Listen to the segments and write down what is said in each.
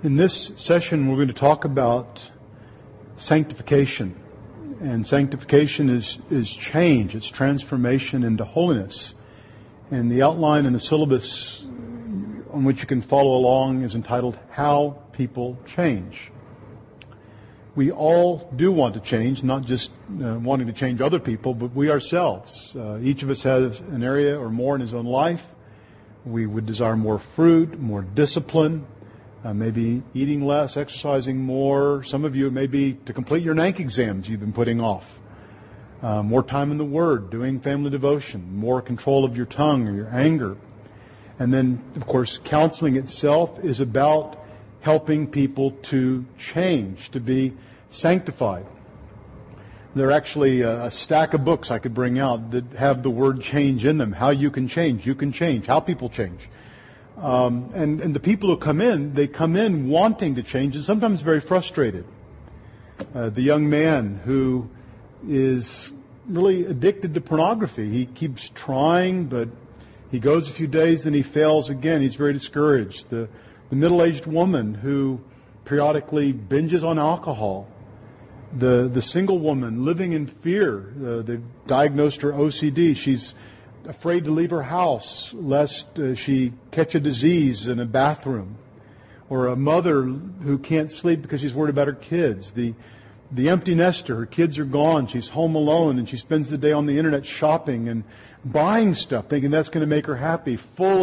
In this session, we're going to talk about sanctification. And sanctification is change. It's transformation into holiness. And the outline and the syllabus on which you can follow along is entitled, How People Change. We all do want to change, not just wanting to change other people, but we ourselves. Each of us has an area or more in his own life. We would desire more fruit, more discipline, maybe eating less, exercising more. Some of you maybe to complete your NANC exams you've been putting off. More time in the Word, doing family devotion, more control of your tongue or your anger. And then, of course, counseling itself is about helping people to change, to be sanctified. There are actually a stack of books I could bring out that have the word change in them. How you can change, how people change. And the people who come in, they come in wanting to change and sometimes very frustrated. The young man who is really addicted to pornography, he keeps trying, but he goes a few days, then he fails again. He's very discouraged. The middle-aged woman who periodically binges on alcohol. The single woman living in fear. They've diagnosed her OCD. She's afraid to leave her house lest she catch a disease in a bathroom. Or a mother who can't sleep because she's worried about her kids. The empty nester, her kids are gone. She's home alone and she spends the day on the internet shopping and buying stuff, thinking that's going to make her happy.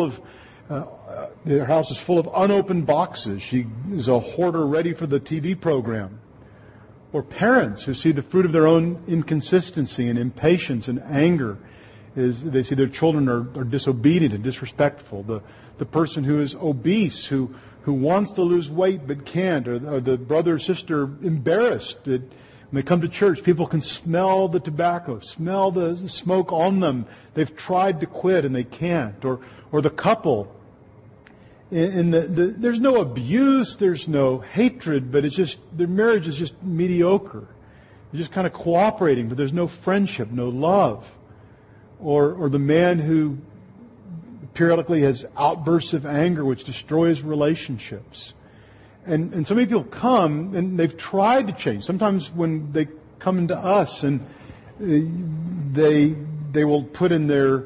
Her house is full of unopened boxes. She is a hoarder ready for the TV program. Or parents who see the fruit of their own inconsistency and impatience and anger is they see their children are disobedient and disrespectful. The person who is obese, who wants to lose weight but can't, or the brother or sister embarrassed that when they come to church, people can smell the tobacco, smell the smoke on them. They've tried to quit and they can't. Or the couple. There's no abuse, there's no hatred, but it's just their marriage is just mediocre. They're just kind of cooperating, but there's no friendship, no love. Or the man who periodically has outbursts of anger which destroys relationships. And so many people come and they've tried to change. Sometimes when they come into us and they will put in their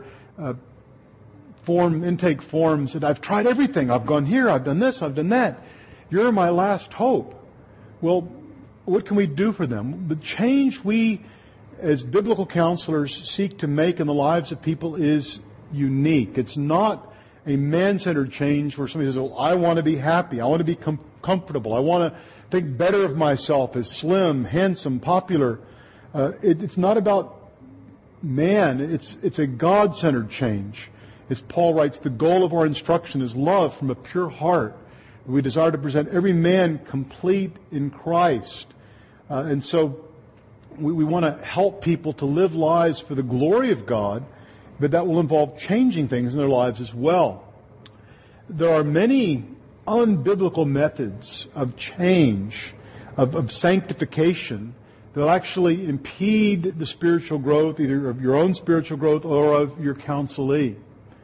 intake forms that I've tried everything. I've gone here, I've done this, I've done that. You're my last hope. Well, what can we do for them? The change we, as biblical counselors, seek to make in the lives of people is unique. It's not a man-centered change where somebody says, "Oh, I want to be happy. I want to be comfortable. I want to think better of myself as slim, handsome, popular." It's not about man. It's a God-centered change. As Paul writes, the goal of our instruction is love from a pure heart. We desire to present every man complete in Christ. And so we want to help people to live lives for the glory of God, but that will involve changing things in their lives as well. There are many unbiblical methods of change, of sanctification, that will actually impede the spiritual growth, either of your own spiritual growth or of your counselee.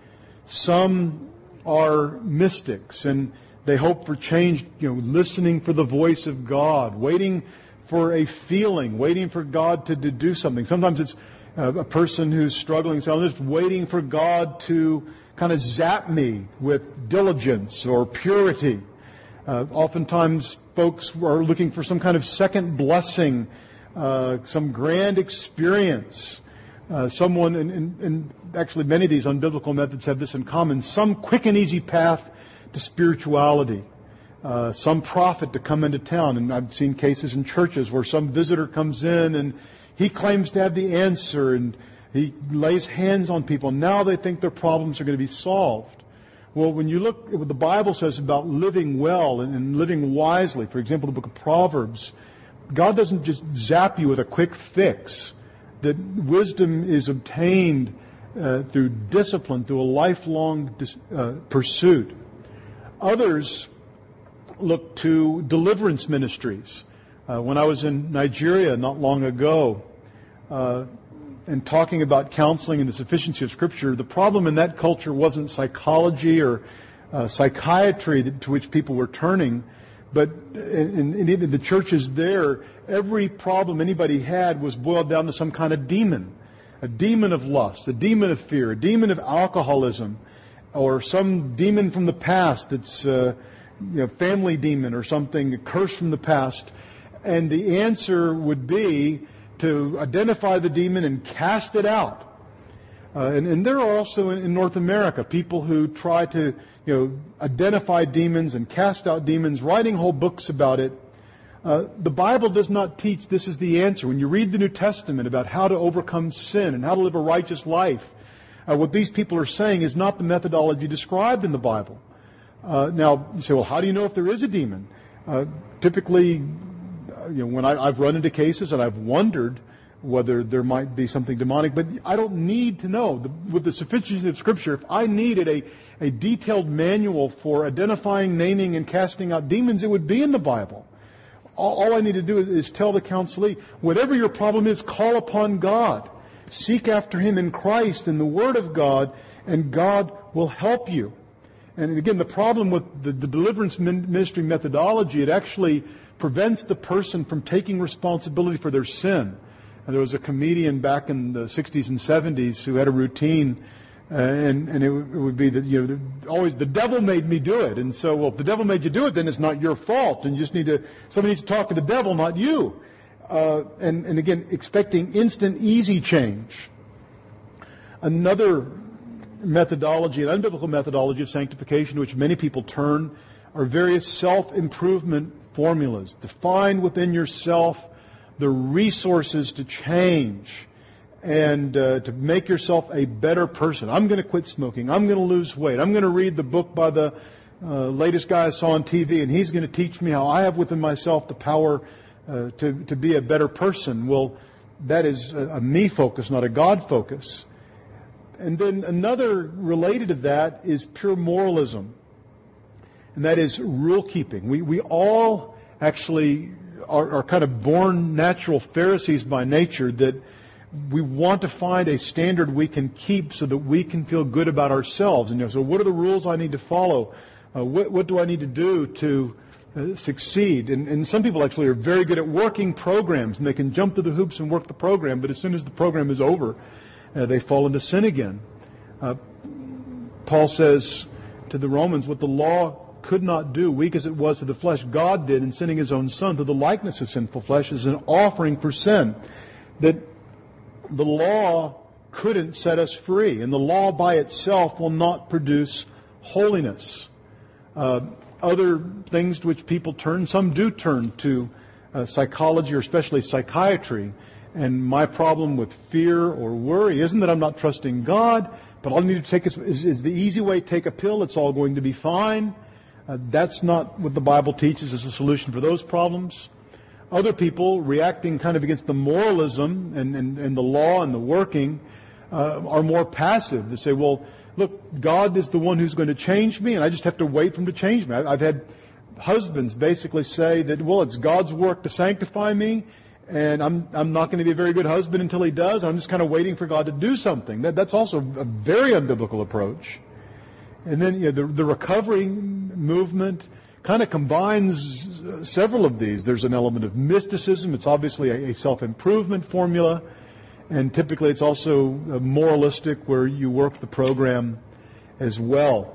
Some are mystics, and they hope for change, listening for the voice of God, waiting for a feeling, waiting for God to do something. Sometimes it's a person who's struggling, so I'm just waiting for God to kind of zap me with diligence or purity. Oftentimes folks are looking for some kind of second blessing, some grand experience. Someone, and actually many of these unbiblical methods have this in common, some quick and easy path to spirituality. Some prophet to come into town, and I've seen cases in churches where some visitor comes in and he claims to have the answer and he lays hands on people. Now they think their problems are going to be solved. Well, when you look at what the Bible says about living well and living wisely, for example, the book of Proverbs, God doesn't just zap you with a quick fix. That wisdom is obtained through discipline, through a lifelong pursuit. Others look to deliverance ministries. When I was in Nigeria not long ago, and talking about counseling and the sufficiency of Scripture, the problem in that culture wasn't psychology or psychiatry to which people were turning, But in even the churches there, every problem anybody had was boiled down to some kind of demon. A demon of lust, a demon of fear, a demon of alcoholism, or some demon from the past that's family demon or something, a curse from the past. And the answer would be to identify the demon and cast it out. And there are also in North America people who try to identify demons and cast out demons, writing whole books about it. The Bible does not teach this is the answer. When you read the New Testament about how to overcome sin and how to live a righteous life, what these people are saying is not the methodology described in the Bible. Now, you say, well, how do you know if there is a demon? Typically, when I've run into cases and I've wondered whether there might be something demonic, but I don't need to know. With the sufficiency of Scripture, if I needed a detailed manual for identifying, naming, and casting out demons, it would be in the Bible. All I need to do is tell the counselee, whatever your problem is, call upon God. Seek after Him in Christ and the Word of God, and God will help you. And again, the problem with the deliverance ministry methodology, it actually prevents the person from taking responsibility for their sin. And there was a comedian back in the 60s and 70s who had a routine, and it would be that always the devil made me do it. And so, well, if the devil made you do it, then it's not your fault, and you just somebody needs to talk to the devil, not you. And again, expecting instant, easy change. Another methodology, an unbiblical methodology of sanctification to which many people turn, are various self-improvement formulas. Define within yourself the resources to change and to make yourself a better person. I'm going to quit smoking. I'm going to lose weight. I'm going to read the book by the latest guy I saw on TV, and he's going to teach me how I have within myself the power to be a better person. Well, that is a me focus, not a God focus. And then another related to that is pure moralism, and that is rule keeping. We all actually are kind of born natural Pharisees by nature, that we want to find a standard we can keep so that we can feel good about ourselves. And so what are the rules I need to follow? What do I need to do to succeed? And some people actually are very good at working programs, and they can jump through the hoops and work the program, but as soon as the program is over, they fall into sin again. Paul says to the Romans, what the law could not do, weak as it was to the flesh, God did in sending His own Son to the likeness of sinful flesh as an offering for sin. That the law couldn't set us free, and the law by itself will not produce holiness. Other things to which people turn, some do turn to psychology, or especially psychiatry. And my problem with fear or worry isn't that I'm not trusting God, but all I need to take is the easy way, take a pill, it's all going to be fine. That's not what the Bible teaches as a solution for those problems. Other people, reacting kind of against the moralism and the law and the working, are more passive. They say, well, look, God is the one who's going to change me, and I just have to wait for Him to change me. I've had husbands basically say that, well, it's God's work to sanctify me, and I'm not going to be a very good husband until He does. I'm just kind of waiting for God to do something. That's also a very unbiblical approach. And then the recovery movement kind of combines several of these. There's an element of mysticism. It's obviously a self-improvement formula. And typically it's also moralistic, where you work the program as well.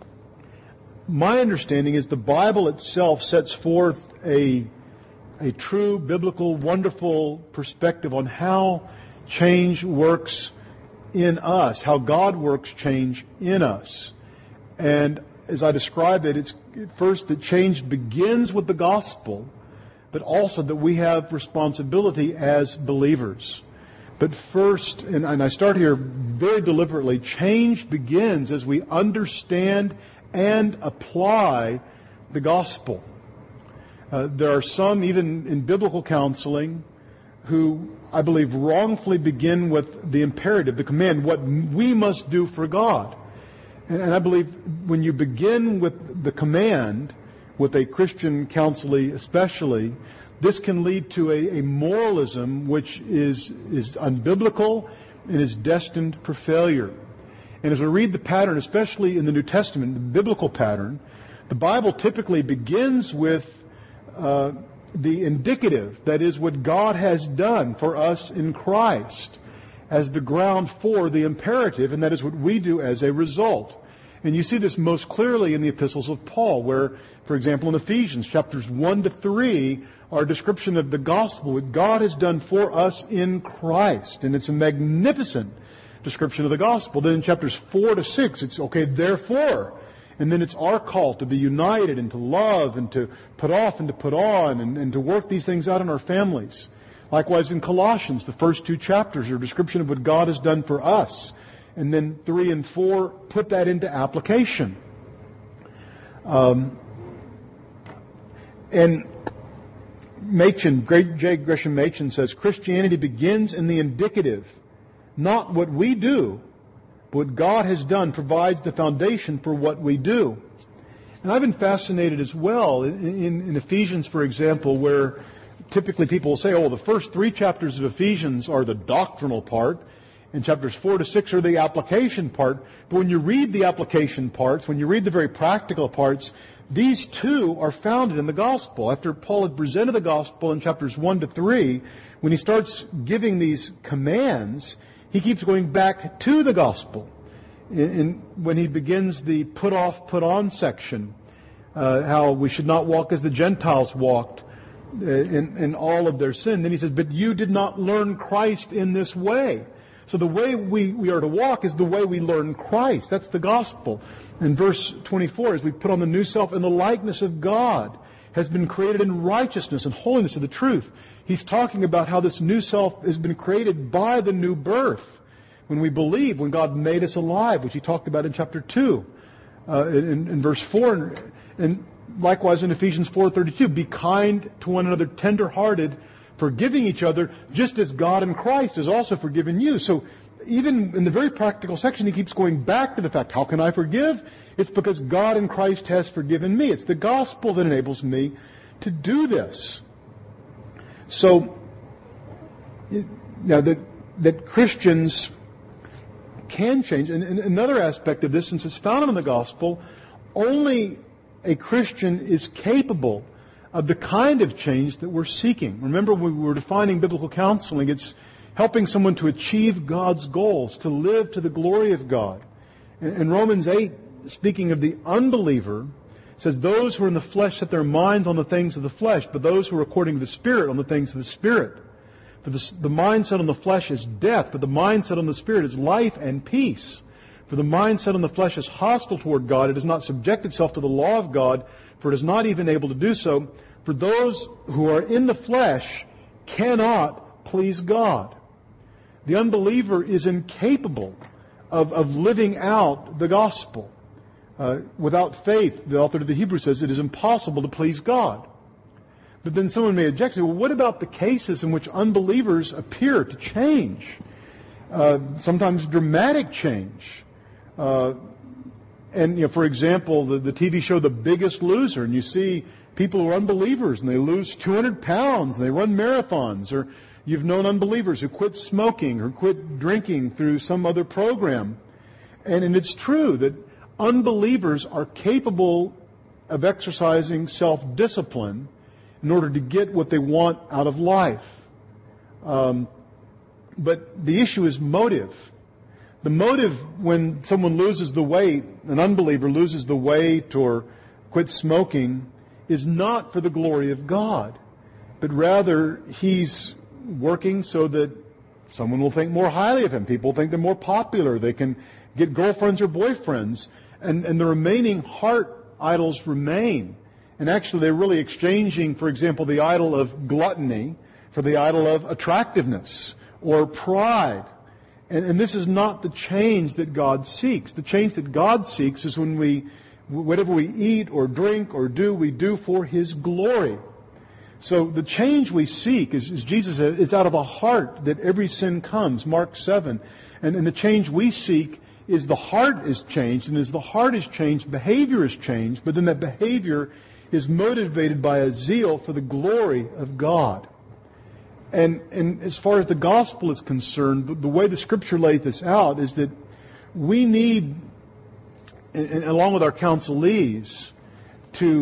My understanding is the Bible itself sets forth a true, biblical, wonderful perspective on how change works in us, how God works change in us. And as I describe it, it's first that change begins with the gospel, but also that we have responsibility as believers. But first, and I start here very deliberately, change begins as we understand and apply the gospel. There are some, even in biblical counseling, who I believe wrongfully begin with the imperative, the command, what we must do for God. And I believe when you begin with the command, with a Christian counselee especially, this can lead to a moralism which is unbiblical and is destined for failure. And as we read the pattern, especially in the New Testament, the biblical pattern, the Bible typically begins with the indicative, that is what God has done for us in Christ, as the ground for the imperative, and that is what we do as a result. And you see this most clearly in the epistles of Paul, where, for example, in Ephesians chapters 1 to 3, are a description of the gospel, what God has done for us in Christ. And it's a magnificent description of the gospel. Then in chapters 4 to 6, it's, okay, therefore. And then it's our call to be united and to love and to put off and to put on and to work these things out in our families. Likewise in Colossians, the first 2 chapters are a description of what God has done for us. And then 3 and 4 put that into application. And Machen, great J. Gresham Machen says, Christianity begins in the indicative. Not what we do, but what God has done provides the foundation for what we do. And I've been fascinated as well in Ephesians, for example, where typically people will say, oh, the first 3 chapters of Ephesians are the doctrinal part, and chapters 4 to 6 are the application part. But when you read the application parts, when you read the very practical parts, these 2 are founded in the gospel. After Paul had presented the gospel in chapters 1 to 3, when he starts giving these commands, he keeps going back to the gospel. When he begins the put off, put on section, how we should not walk as the Gentiles walked in all of their sin. Then he says, but you did not learn Christ in this way. So the way we are to walk is the way we learn Christ. That's the gospel. In verse 24, as we put on the new self in the likeness of God, has been created in righteousness and holiness of the truth. He's talking about how this new self has been created by the new birth. When we believe, when God made us alive, which he talked about in chapter 2, in verse 4. And likewise in Ephesians 4:32, be kind to one another, tender-hearted, forgiving each other, just as God in Christ has also forgiven you. So even in the very practical section, he keeps going back to the fact, how can I forgive? It's because God in Christ has forgiven me. It's the gospel that enables me to do this. So, now that Christians can change. And another aspect of this, since it's founded in the gospel, only a Christian is capable of the kind of change that we're seeking. Remember, when we were defining biblical counseling, it's helping someone to achieve God's goals, to live to the glory of God. In Romans 8, speaking of the unbeliever, it says, those who are in the flesh set their minds on the things of the flesh, but those who are according to the Spirit on the things of the Spirit. For the mindset on the flesh is death, but the mindset on the Spirit is life and peace. For the mindset on the flesh is hostile toward God. It does not subject itself to the law of God, for it is not even able to do so. For those who are in the flesh cannot please God. The unbeliever is incapable of living out the gospel. Without faith, the author of the Hebrews says, it is impossible to please God. But then someone may object, well, what about the cases in which unbelievers appear to change? Sometimes dramatic change. And, for example, the TV show The Biggest Loser, and you see people who are unbelievers and they lose 200 pounds and they run marathons, or you've known unbelievers who quit smoking or quit drinking through some other program. And it's true that unbelievers are capable of exercising self-discipline in order to get what they want out of life. But the issue is motive. The motive when someone loses the weight, an unbeliever loses the weight or quits smoking, is not for the glory of God, but rather he's working so that someone will think more highly of him. People think they're more popular. They can get girlfriends or boyfriends. And the remaining heart idols remain. And actually they're really exchanging, for example, the idol of gluttony for the idol of attractiveness or pride. And this is not the change that God seeks. The change that God seeks is when whatever we eat or drink or do, we do for His glory. So the change we seek, as Jesus said, is out of a heart that every sin comes, Mark 7. And the change we seek is the heart is changed, and as the heart is changed, behavior is changed, but then that behavior is motivated by a zeal for the glory of God. And as far as the gospel is concerned, the way the Scripture lays this out is that we need, and along with our counselees, to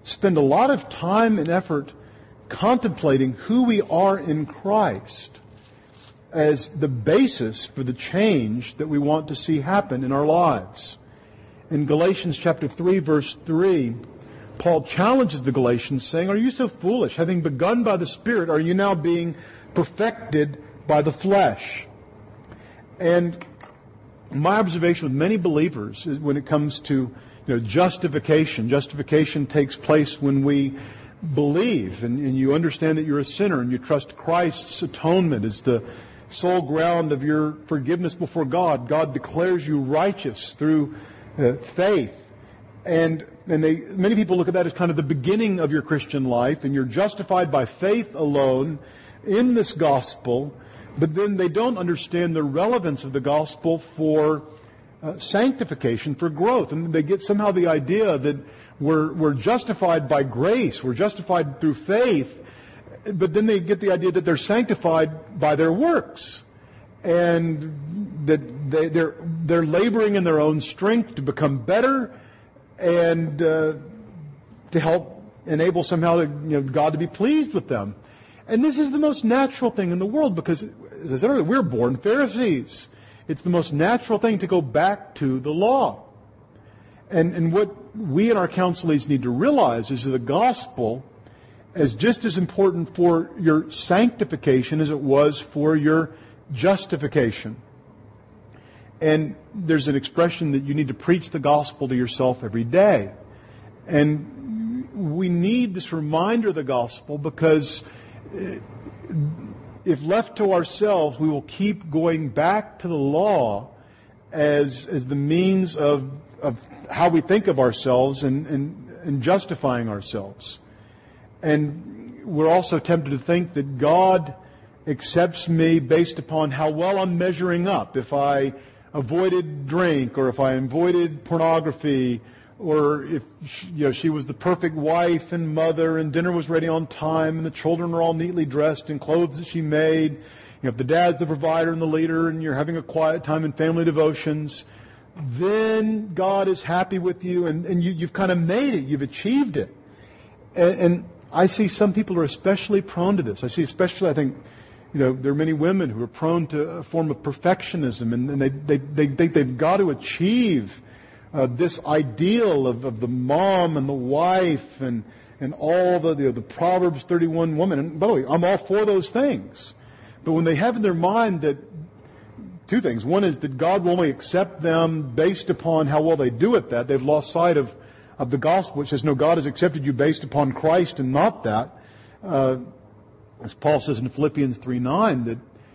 spend a lot of time and effort contemplating who we are in Christ as the basis for the change that we want to see happen in our lives. In Galatians chapter 3, verse 3, Paul challenges the Galatians, saying, "Are you so foolish? Having begun by the Spirit, are you now being perfected by the flesh?" And my observation with many believers is when it comes to justification. Justification takes place when we believe and you understand that you're a sinner and you trust Christ's atonement as the sole ground of your forgiveness before God. God declares you righteous through faith. And many people look at that as kind of the beginning of your Christian life, and you're justified by faith alone in this gospel, but then they don't understand the relevance of the gospel for sanctification, for growth. And they get somehow the idea that we're justified by grace, we're justified through faith, but then they get the idea that they're sanctified by their works, and that they're laboring in their own strength to become better and to help enable somehow God to be pleased with them. And this is the most natural thing in the world because, as I said earlier, we're born Pharisees. It's the most natural thing to go back to the law. And what we and our counselees need to realize is that the gospel is just as important for your sanctification as it was for your justification. And there's an expression that you need to preach the gospel to yourself every day. And we need this reminder of the gospel because if left to ourselves, we will keep going back to the law as the means of how we think of ourselves and justifying ourselves. And we're also tempted to think that God accepts me based upon how well I'm measuring up. If I avoided drink, or if I avoided pornography, or if she was the perfect wife and mother, and dinner was ready on time, and the children are all neatly dressed in clothes that she made. If the dad's the provider and the leader, and you're having a quiet time in family devotions, then God is happy with you, and you've kind of made it. You've achieved it. And I see some people are especially prone to this. I think, there are many women who are prone to a form of perfectionism, and they think they've got to achieve this ideal of the mom and the wife and all the Proverbs 31 woman. And by the way, I'm all for those things. But when they have in their mind that two things. One is that God will only accept them based upon how well they do at that. They've lost sight of the gospel, which says, no, God has accepted you based upon Christ and not that. As Paul says in Philippians 3:9,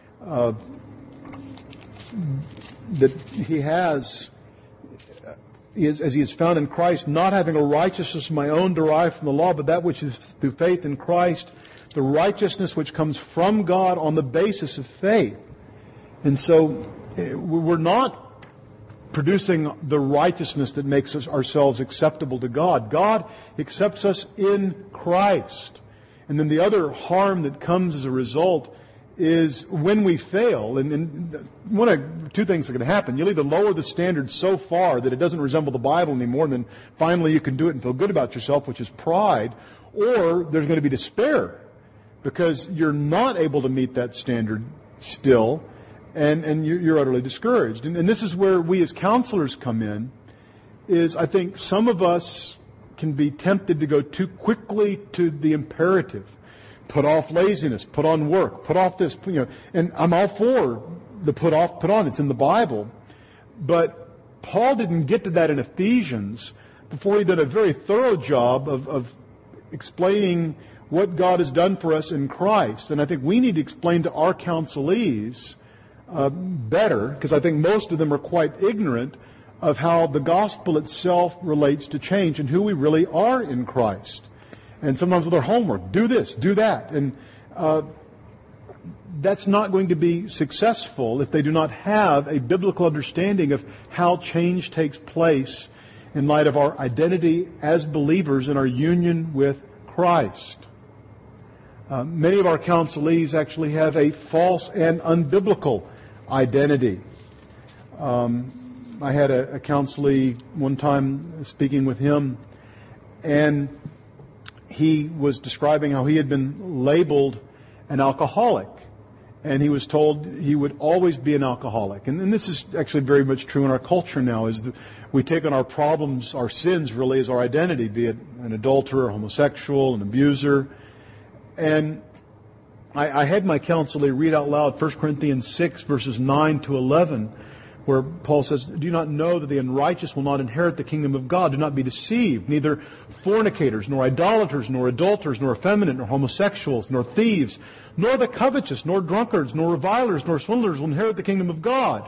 that he has, as he is found in Christ, not having a righteousness of my own derived from the law, but that which is through faith in Christ, the righteousness which comes from God on the basis of faith. And so we're not producing the righteousness that makes us ourselves acceptable to God. God accepts us in Christ. And then the other harm that comes as a result is when we fail, and two things are going to happen. You'll either lower the standard so far that it doesn't resemble the Bible anymore, and then finally you can do it and feel good about yourself, which is pride, or there's going to be despair because you're not able to meet that standard still, and you're utterly discouraged. And this is where we as counselors come in, is I think some of us can be tempted to go too quickly to the imperative. Put off laziness, put on work, put off this, and I'm all for the put off, put on. It's in the Bible. But Paul didn't get to that in Ephesians before he did a very thorough job of explaining what God has done for us in Christ. And I think we need to explain to our counselees better, because I think most of them are quite ignorant of how the gospel itself relates to change and who we really are in Christ. And sometimes with their homework, do this, do that. And that's not going to be successful if they do not have a biblical understanding of how change takes place in light of our identity as believers in our union with Christ. Many of our counselees actually have a false and unbiblical identity. I had a counselee one time speaking with him, and he was describing how he had been labeled an alcoholic. And he was told he would always be an alcoholic. And this is actually very much true in our culture now, is that we take on our problems, our sins really, as our identity, be it an adulterer, a homosexual, an abuser. And I had my counselor read out loud 1 Corinthians 6, verses 9 to 11, where Paul says, "Do you not know that the unrighteous will not inherit the kingdom of God? Do not be deceived. Neither fornicators, nor idolaters, nor adulterers, nor effeminate, nor homosexuals, nor thieves, nor the covetous, nor drunkards, nor revilers, nor swindlers will inherit the kingdom of God.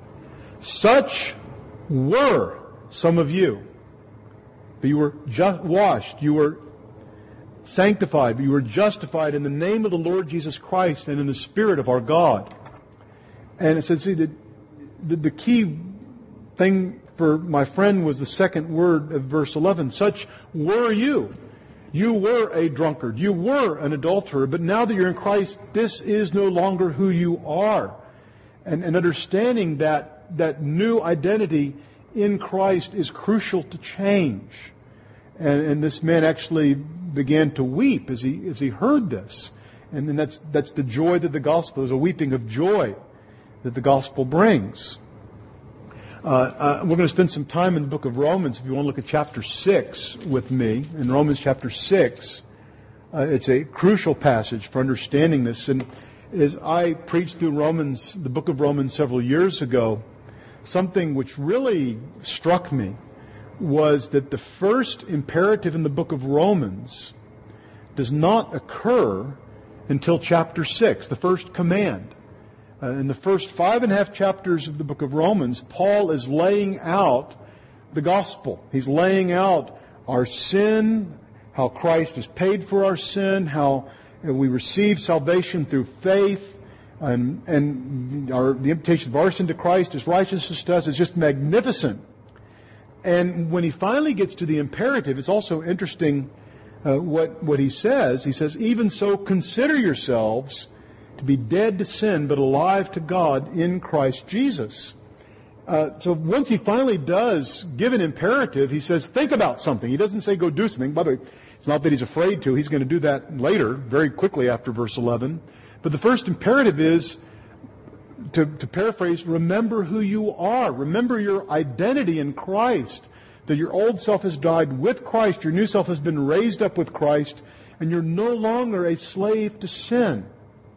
Such were some of you. But you were just washed, you were sanctified, you were justified in the name of the Lord Jesus Christ and in the Spirit of our God." And it says, see, the key thing for my friend was the second word of verse 11. Such were you. You were a drunkard. You were an adulterer. But now that you're in Christ, this is no longer who you are. And understanding that new identity in Christ is crucial to change. And this man actually began to weep as he heard this. And that's the joy that the gospel is, a weeping of joy that the gospel brings. We're going to spend some time in the book of Romans. If you want to look at chapter 6 with me, in Romans chapter 6, it's a crucial passage for understanding this. And as I preached through Romans, the book of Romans several years ago, something which really struck me was that the first imperative in the book of Romans does not occur until chapter 6, the first command. In the first 5.5 chapters of the book of Romans, Paul is laying out the gospel. He's laying out our sin, how Christ has paid for our sin, how we receive salvation through faith, and the imputation of our sin to Christ, His righteousness to us, is just magnificent. And when he finally gets to the imperative, it's also interesting what he says. He says, "Even so, consider yourselves to be dead to sin, but alive to God in Christ Jesus." So once he finally does give an imperative, he says, think about something. He doesn't say go do something. By the way, it's not that he's afraid to. He's going to do that later, very quickly after verse 11. But the first imperative is, to paraphrase, remember who you are. Remember your identity in Christ. That your old self has died with Christ. Your new self has been raised up with Christ. And you're no longer a slave to sin.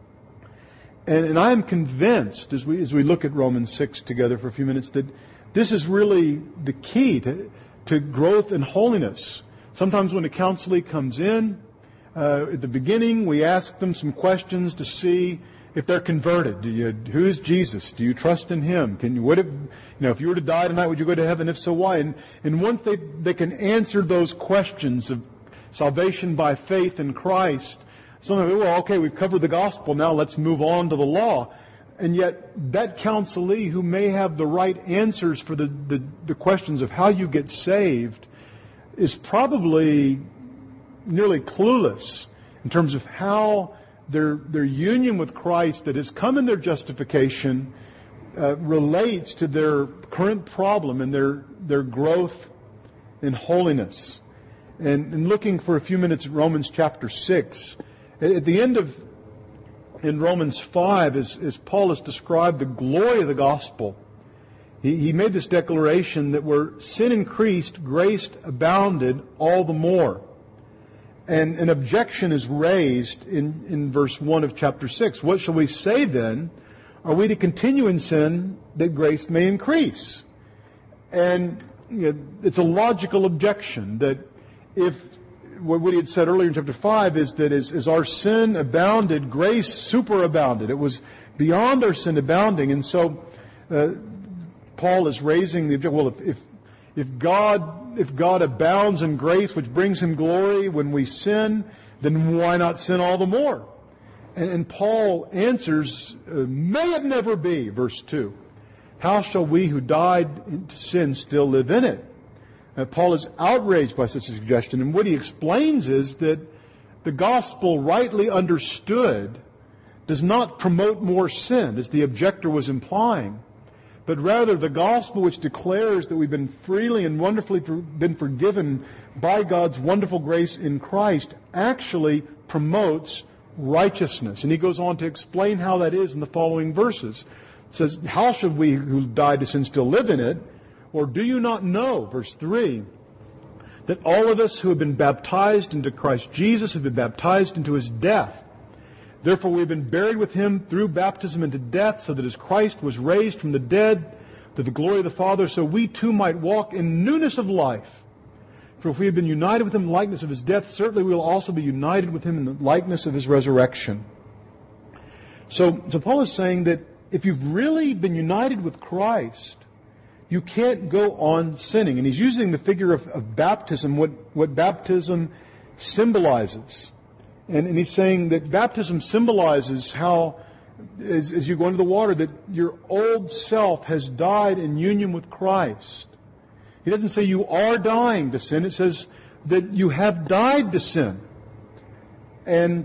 And I am convinced, as we look at Romans 6 together for a few minutes, that this is really the key to growth and holiness. Sometimes when a counselee comes in, at the beginning we ask them some questions to see if they're converted. Who is Jesus? Do you trust in Him? If you were to die tonight, would you go to heaven? If so, why? And once they can answer those questions of salvation by faith in Christ, sometimes, well, okay, we've covered the gospel, now let's move on to the law. And yet, that counselee who may have the right answers for the questions of how you get saved is probably nearly clueless in terms of how their union with Christ that has come in their justification relates to their current problem and their growth in holiness. And looking for a few minutes at Romans chapter 6, at the end in Romans 5, as Paul has described the glory of the gospel, he made this declaration that where sin increased, grace abounded all the more. And an objection is raised in verse 1 of chapter 6. What shall we say then? Are we to continue in sin that grace may increase? And it's a logical objection that if what he had said earlier in chapter 5 is that as our sin abounded, grace superabounded. It was beyond our sin abounding. And so Paul is raising the objection, well, if God abounds in grace, which brings Him glory when we sin, then why not sin all the more? And Paul answers, may it never be, verse 2. How shall we who died into sin still live in it? Paul is outraged by such a suggestion. And what he explains is that the gospel, rightly understood, does not promote more sin, as the objector was implying. But rather, the gospel which declares that we've been freely and wonderfully been forgiven by God's wonderful grace in Christ actually promotes righteousness. And he goes on to explain how that is in the following verses. It says, how should we who died to sin still live in it? Or do you not know, verse 3, that all of us who have been baptized into Christ Jesus have been baptized into his death? Therefore we have been buried with him through baptism into death, so that as Christ was raised from the dead to the glory of the Father, so we too might walk in newness of life. For if we have been united with him in the likeness of his death, certainly we will also be united with him in the likeness of his resurrection. So Paul is saying that if you've really been united with Christ, you can't go on sinning. And he's using the figure of baptism, what baptism symbolizes. And he's saying that baptism symbolizes how, as you go into the water, that your old self has died in union with Christ. He doesn't say you are dying to sin. It says that you have died to sin. And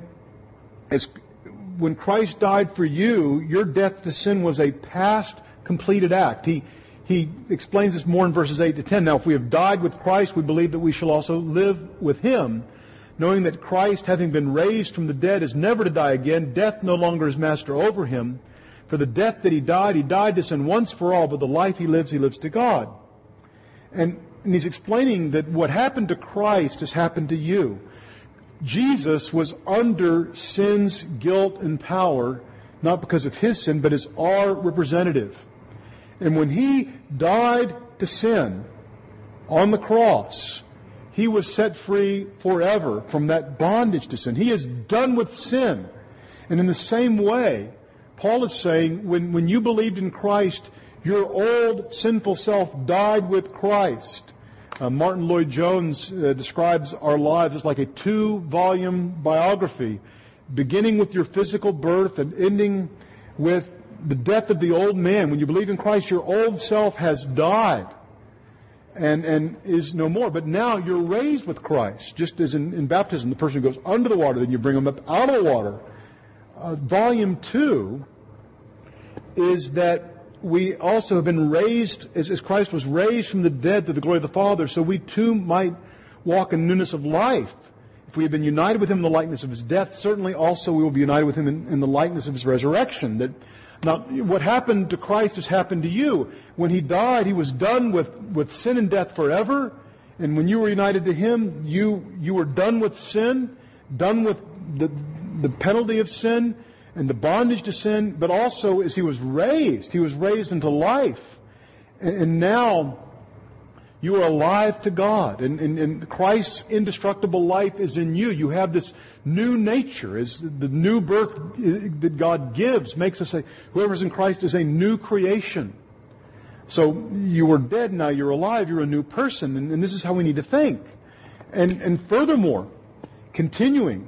when Christ died for you, your death to sin was a past completed act. He explains this more in verses 8 to 10. Now, if we have died with Christ, we believe that we shall also live with him, knowing that Christ, having been raised from the dead, is never to die again. Death no longer is master over him. For the death that he died to sin once for all, but the life he lives to God. And he's explaining that what happened to Christ has happened to you. Jesus was under sin's guilt and power, not because of his sin, but as our representative. And when he died to sin on the cross, he was set free forever from that bondage to sin. He is done with sin. And in the same way, Paul is saying, when you believed in Christ, your old sinful self died with Christ. Martin Lloyd-Jones describes our lives as like a 2-volume biography, beginning with your physical birth and ending with the death of the old man. When you believe in Christ, your old self has died and is no more. But now you're raised with Christ, just as in baptism, the person goes under the water, then you bring them up out of the water. Volume 2 is that we also have been raised, as Christ was raised from the dead to the glory of the Father, so we too might walk in newness of life. If we have been united with him in the likeness of his death, certainly also we will be united with him in the likeness of his resurrection. Now, what happened to Christ has happened to you. When he died, he was done with sin and death forever. And when you were united to him, you were done with sin, done with the penalty of sin, and the bondage to sin, but also as he was raised into life. And now you are alive to God. And Christ's indestructible life is in you. You have this new nature. Is the new birth that God gives makes us whoever's in Christ is a new creation. So you were dead, now you're alive, you're a new person. And this is how we need to think. And furthermore, continuing,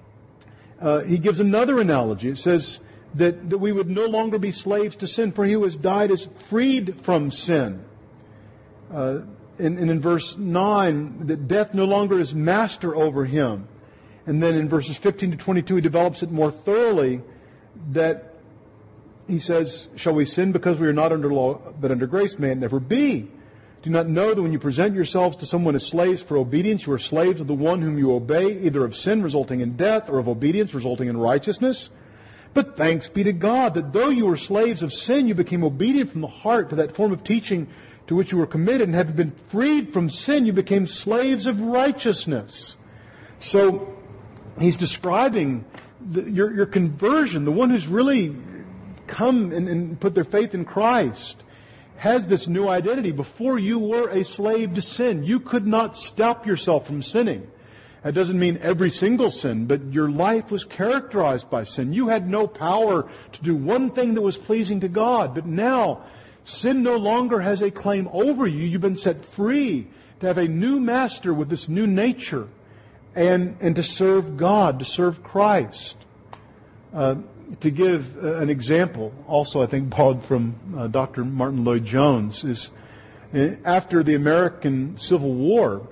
he gives another analogy. It says that we would no longer be slaves to sin, for he who has died is freed from sin. And in verse 9, that death no longer is master over him. And then in verses 15 to 22, he develops it more thoroughly, that he says, shall we sin because we are not under law but under grace? May it never be. Do not know that when you present yourselves to someone as slaves for obedience, you are slaves of the one whom you obey, either of sin resulting in death or of obedience resulting in righteousness? But thanks be to God that though you were slaves of sin, you became obedient from the heart to that form of teaching to which you were committed, and having been freed from sin, you became slaves of righteousness. So he's describing your conversion, the one who's really come and put their faith in Christ, has this new identity. Before you were a slave to sin. You could not stop yourself from sinning. That doesn't mean every single sin, but your life was characterized by sin. You had no power to do one thing that was pleasing to God. But now, sin no longer has a claim over you. You've been set free to have a new master with this new nature and to serve God, to serve Christ. To give an example, also I think borrowed from Dr. Martin Lloyd-Jones, is after the American Civil War,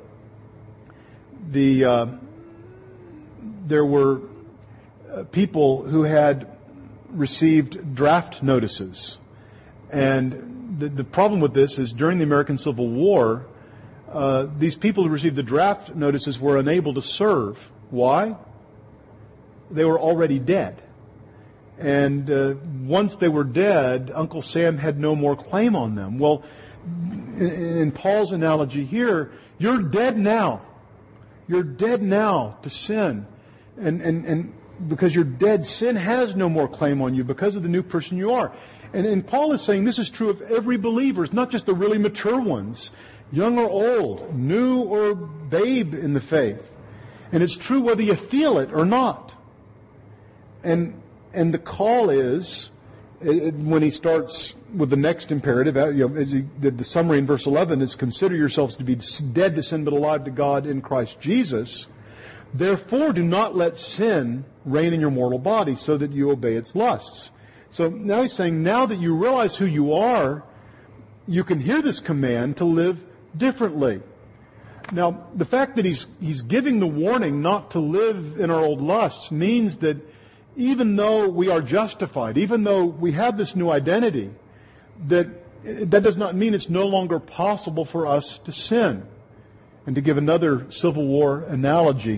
there were people who had received draft notices. And the problem with this is during the American Civil War, these people who received the draft notices were unable to serve. Why? They were already dead. And once they were dead, Uncle Sam had no more claim on them. Well, in Paul's analogy here, you're dead now. You're dead now to sin. And because you're dead, sin has no more claim on you because of the new person you are. And Paul is saying this is true of every believer. It's not just the really mature ones, young or old, new or babe in the faith. And it's true whether you feel it or not. And the call is, when he starts with the next imperative, as he did the summary in verse 11, is consider yourselves to be dead to sin but alive to God in Christ Jesus. Therefore, do not let sin reign in your mortal body so that you obey its lusts. So now he's saying, now that you realize who you are, you can hear this command to live differently. Now, the fact that he's giving the warning not to live in our old lusts means that even though we are justified, even though we have this new identity, that does not mean it's no longer possible for us to sin. And to give another Civil War analogy,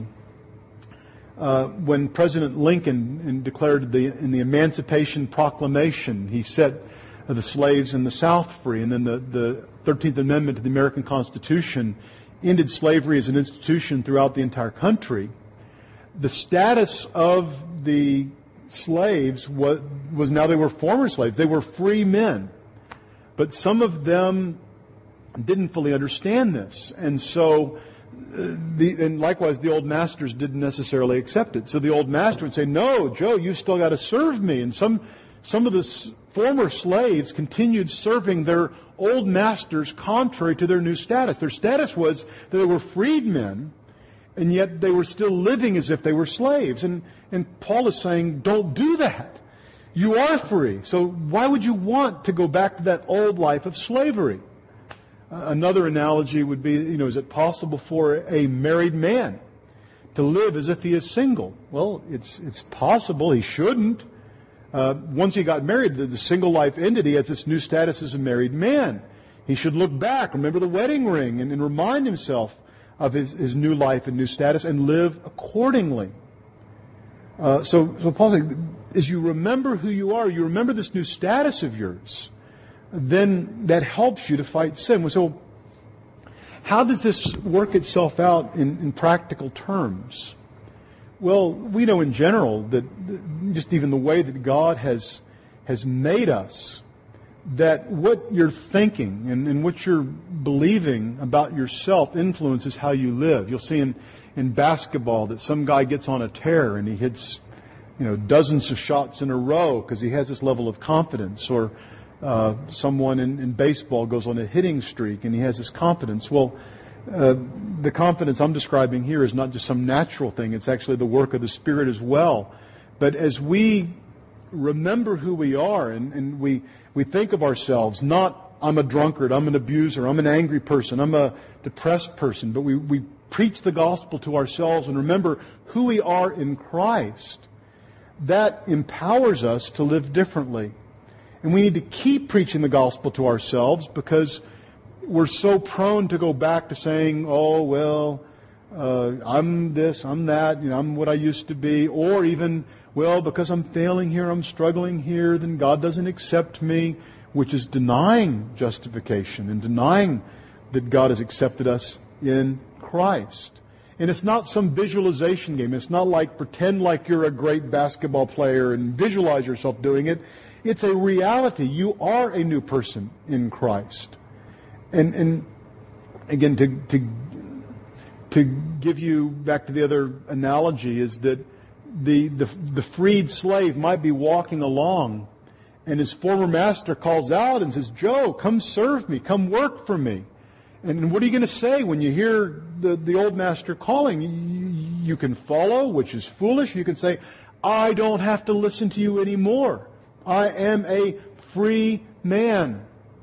when President Lincoln declared in the Emancipation Proclamation, he set the slaves in the South free, and then the 13th Amendment to the American Constitution ended slavery as an institution throughout the entire country. The status of the slaves was now they were former slaves. They were free men. But some of them didn't fully understand this. And so, and likewise, the old masters didn't necessarily accept it. So the old master would say, no, Joe, you still got to serve me. And some of the former slaves continued serving their old masters contrary to their new status. Their status was that they were freedmen, and yet they were still living as if they were slaves. And Paul is saying, don't do that. You are free. So why would you want to go back to that old life of slavery? Another analogy would be, is it possible for a married man to live as if he is single? Well, it's possible. He shouldn't. Once he got married, the single life ended. He has this new status as a married man. He should look back, remember the wedding ring, and remind himself of his new life and new status and live accordingly. So Paul saying, as you remember who you are, you remember this new status of yours, then that helps you to fight sin. So how does this work itself out in practical terms? Well, we know in general that just even the way that God has made us, that what you're thinking and what you're believing about yourself influences how you live. You'll see in basketball that some guy gets on a tear and he hits dozens of shots in a row because he has this level of confidence, or someone in baseball goes on a hitting streak and he has this confidence. Well, the confidence I'm describing here is not just some natural thing. It's actually the work of the Spirit as well. But as we remember who we are and we think of ourselves, not I'm a drunkard, I'm an abuser, I'm an angry person, I'm a depressed person, but we preach the gospel to ourselves and remember who we are in Christ, that empowers us to live differently. And we need to keep preaching the gospel to ourselves because we're so prone to go back to saying, oh, well, I'm this, I'm that, I'm what I used to be. Or even, well, because I'm failing here, I'm struggling here, then God doesn't accept me, which is denying justification and denying that God has accepted us in Christ. And it's not some visualization game. It's not like pretend like you're a great basketball player and visualize yourself doing it. It's a reality. You are a new person in Christ. And again, to give you back to the other analogy is that the freed slave might be walking along and his former master calls out and says, Joe, come serve me, come work for me. And what are you going to say when you hear the old master calling? You can follow, which is foolish. You can say, I don't have to listen to you anymore. I am a free man.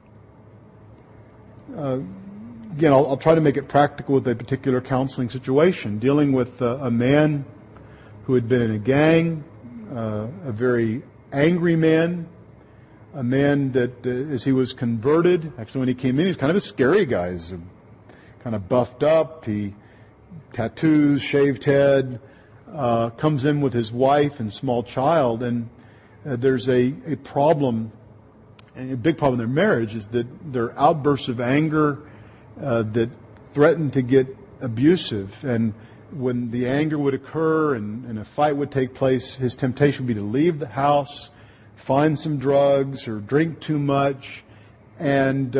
Again, I'll try to make it practical with a particular counseling situation, dealing with a man who had been in a gang, a very angry man, a man that as he was converted, actually when he came in, he was kind of a scary guy. He's kind kind of buffed up. He tattoos, shaved head, comes in with his wife and small child, and there's a problem, and a big problem in their marriage is that there are outbursts of anger that threaten to get abusive. And when the anger would occur and a fight would take place, his temptation would be to leave the house, find some drugs or drink too much, and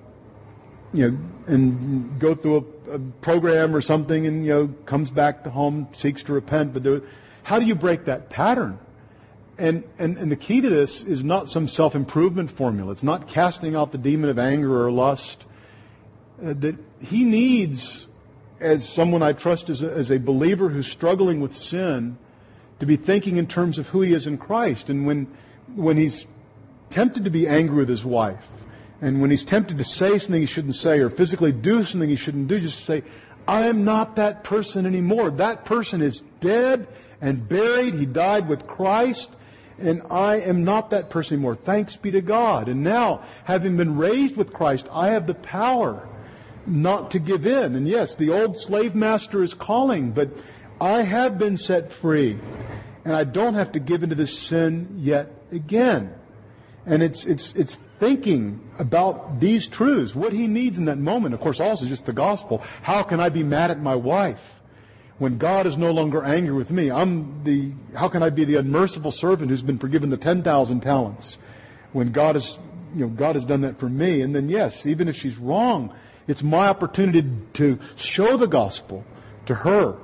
and go through a program or something, and comes back to home, seeks to repent. But how do you break that pattern? And the key to this is not some self-improvement formula. It's not casting out the demon of anger or lust. That he needs, as someone I trust as a believer who's struggling with sin, to be thinking in terms of who he is in Christ. And when he's tempted to be angry with his wife, and when he's tempted to say something he shouldn't say or physically do something he shouldn't do, just say, I am not that person anymore. That person is dead and buried. He died with Christ, and I am not that person anymore. Thanks be to God. And now, having been raised with Christ, I have the power not to give in. And yes, the old slave master is calling, but I have been set free, and I don't have to give into this sin yet again. And it's thinking about these truths, what he needs in that moment. Of course, also just the gospel. How can I be mad at my wife when God is no longer angry with me? How can I be the unmerciful servant who's been forgiven the 10,000 talents when God has done that for me? And then yes, even if she's wrong, it's my opportunity to show the gospel to her.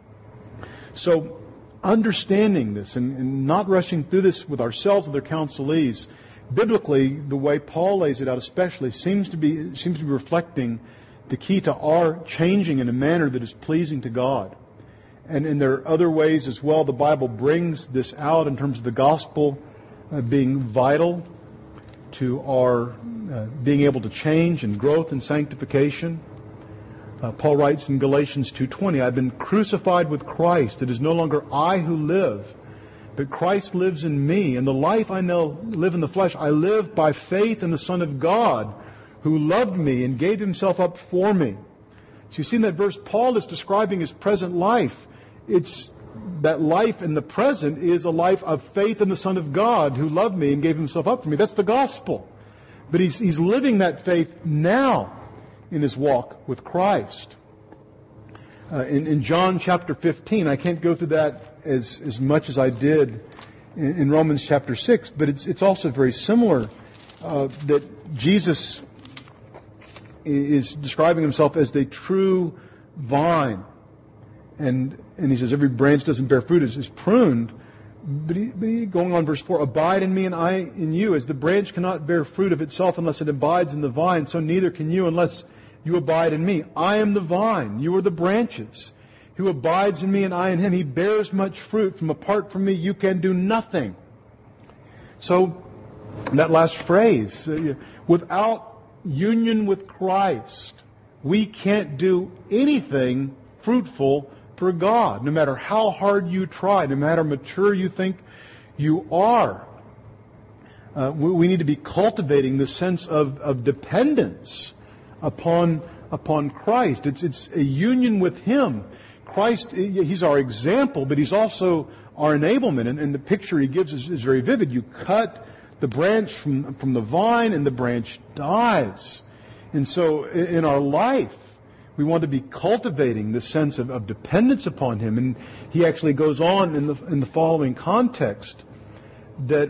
So understanding this and not rushing through this with ourselves and their counselees, biblically, the way Paul lays it out especially seems to be reflecting the key to our changing in a manner that is pleasing to God. And there are other ways as well. The Bible brings this out in terms of the gospel being vital to our being able to change and growth and sanctification. Paul writes in Galatians 2:20, I've been crucified with Christ. It is no longer I who live, but Christ lives in me. And the life I now live in the flesh, I live by faith in the Son of God, who loved me and gave himself up for me. So you see in that verse, Paul is describing his present life. It's that life in the present is a life of faith in the Son of God, who loved me and gave himself up for me. That's the gospel. But he's living that faith now in his walk with Christ. In John chapter 15, I can't go through that as much as I did in Romans chapter 6, but it's also very similar that Jesus is describing himself as the true vine. And he says every branch doesn't bear fruit is pruned. But he, going on verse 4, abide in me and I in you. As the branch cannot bear fruit of itself unless it abides in the vine, so neither can you unless you abide in me. I am the vine, you are the branches. Who abides in me and I in him, he bears much fruit. From apart from me, you can do nothing. So, that last phrase, without union with Christ, we can't do anything fruitful for God, no matter how hard you try, no matter how mature you think you are. We need to be cultivating the sense of dependence upon Christ. It's a union with him. Christ, he's our example, but he's also our enablement. And the picture he gives is very vivid. You cut the branch from the vine and the branch dies. And so in our life, we want to be cultivating this sense of dependence upon him. And he actually goes on in the following context that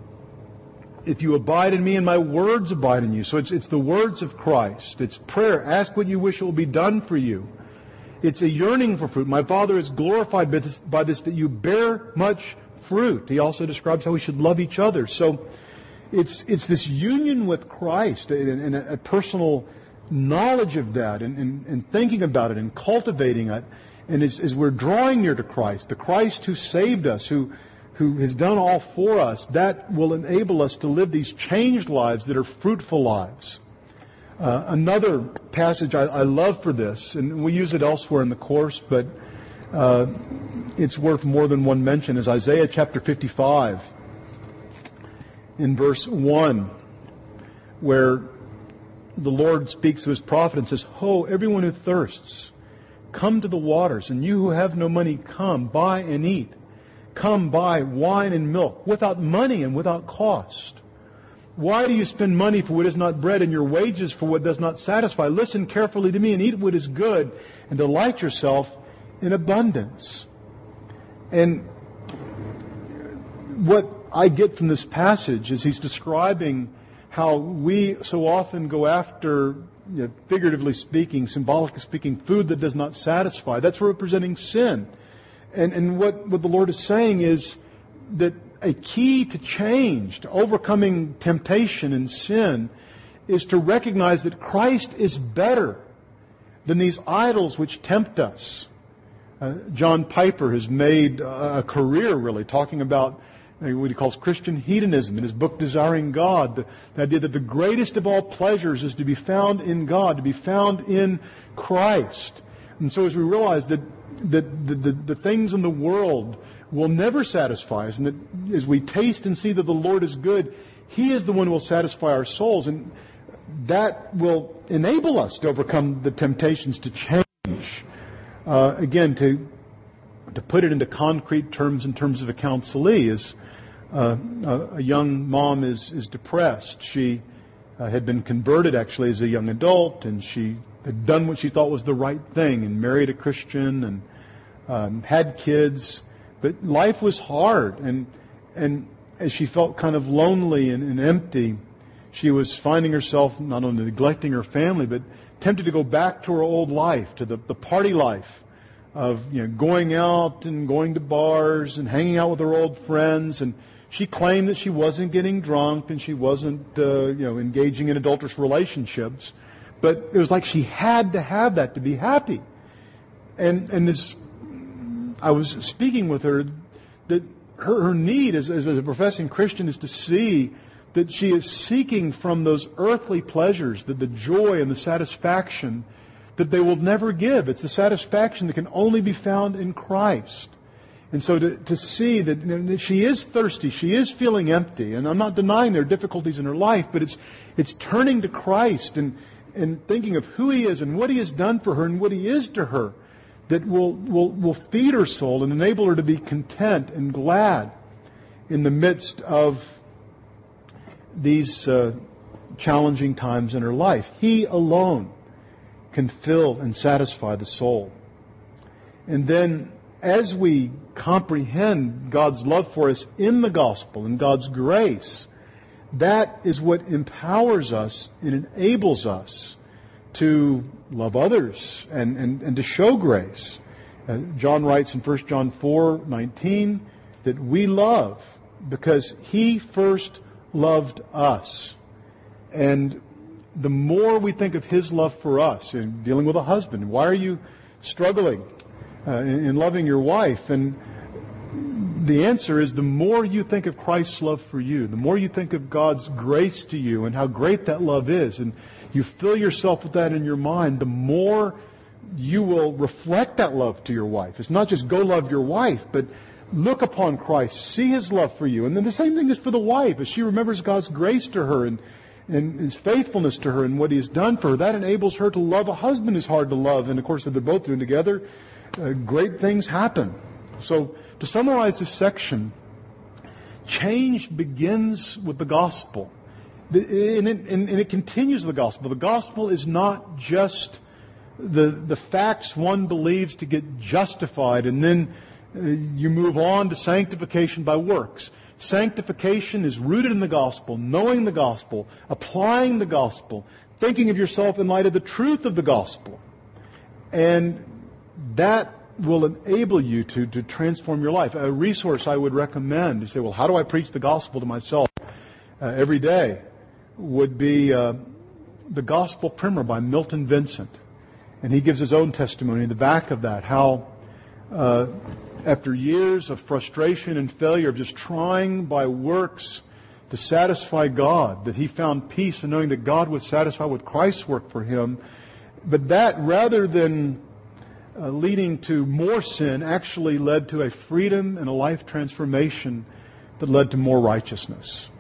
if you abide in me and my words abide in you. So it's the words of Christ. It's prayer. Ask what you wish it will be done for you. It's a yearning for fruit. My Father is glorified by this that you bear much fruit. He also describes how we should love each other. So it's this union with Christ and a personal knowledge of that and thinking about it and cultivating it. And as we're drawing near to Christ, the Christ who saved us, who has done all for us, that will enable us to live these changed lives that are fruitful lives. Another passage I love for this, and we use it elsewhere in the course, but it's worth more than one mention, is Isaiah chapter 55 in verse 1, where the Lord speaks to His prophet and says, "Ho, everyone who thirsts, come to the waters, and you who have no money, come, buy and eat. Come, buy wine and milk, without money and without cost. Why do you spend money for what is not bread, and your wages for what does not satisfy? Listen carefully to me, and eat what is good, and delight yourself in abundance." And what I get from this passage is he's describing how we so often go after, figuratively speaking, symbolically speaking, food that does not satisfy. That's representing sin. And what the Lord is saying is that a key to change, to overcoming temptation and sin, is to recognize that Christ is better than these idols which tempt us. John Piper has made a career, really, talking about what he calls Christian hedonism in his book Desiring God, the idea that the greatest of all pleasures is to be found in God, to be found in Christ. And so as we realize that the things in the world will never satisfy us, and that as we taste and see that the Lord is good, He is the one who will satisfy our souls, and that will enable us to overcome the temptations to change. Again, to put it into concrete terms, in terms of a counselee, is a young mom is depressed. She had been converted actually as a young adult, and she had done what she thought was the right thing and married a Christian and had kids. But life was hard, and as she felt kind of lonely and empty, she was finding herself not only neglecting her family, but tempted to go back to her old life, to the party life of going out and going to bars and hanging out with her old friends. And she claimed that she wasn't getting drunk and she wasn't engaging in adulterous relationships, but it was like she had to have that to be happy. And as I was speaking with her, that her need as a professing Christian is to see that she is seeking from those earthly pleasures, that the joy and the satisfaction that they will never give. It's the satisfaction that can only be found in Christ. And so to see that she is thirsty, she is feeling empty, and I'm not denying there are difficulties in her life, but it's turning to Christ and thinking of who He is and what He has done for her and what He is to her that will feed her soul and enable her to be content and glad in the midst of these challenging times in her life. He alone can fill and satisfy the soul. And then as we comprehend God's love for us in the gospel and God's grace, that is what empowers us and enables us to love others and to show grace. John writes in 1 John 4:19 that we love because He first loved us. And the more we think of His love for us, in dealing with a husband, why are you struggling in loving your wife? And the answer is, the more you think of Christ's love for you, the more you think of God's grace to you and how great that love is, and you fill yourself with that in your mind, the more you will reflect that love to your wife. It's not just go love your wife, but look upon Christ, see His love for you. And then the same thing is for the wife. As she remembers God's grace to her and His faithfulness to her and what He has done for her, that enables her to love a husband who's hard to love. And of course, if they're both doing together, great things happen. So to summarize this section, change begins with the gospel. And it continues with the gospel. The gospel is not just the facts one believes to get justified and then you move on to sanctification by works. Sanctification is rooted in the gospel, knowing the gospel, applying the gospel, thinking of yourself in light of the truth of the gospel. And that will enable you to transform your life. A resource I would recommend, you say, well, how do I preach the gospel to myself every day, would be the Gospel Primer by Milton Vincent. And he gives his own testimony in the back of that, how after years of frustration and failure of just trying by works to satisfy God, that he found peace in knowing that God would satisfy with Christ's work for him. But that, rather than leading to more sin, actually led to a freedom and a life transformation that led to more righteousness.